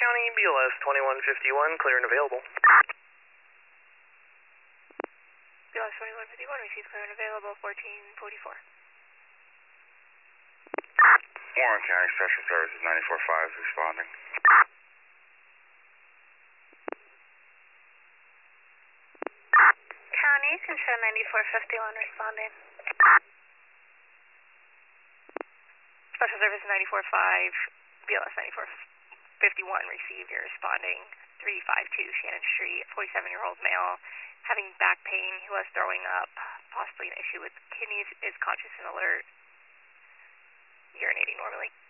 County, BLS 2151, clear and available. BLS 2151, received clear and available, 1444. Warren County Special Services 94.5 is responding. County, Control 9451 responding. Special Service 94.5, BLS 9451 received. You're responding. 352 Shannon Street, 47-year-old male, having back pain, who was throwing up, possibly an issue with kidneys, is conscious and alert, urinating normally.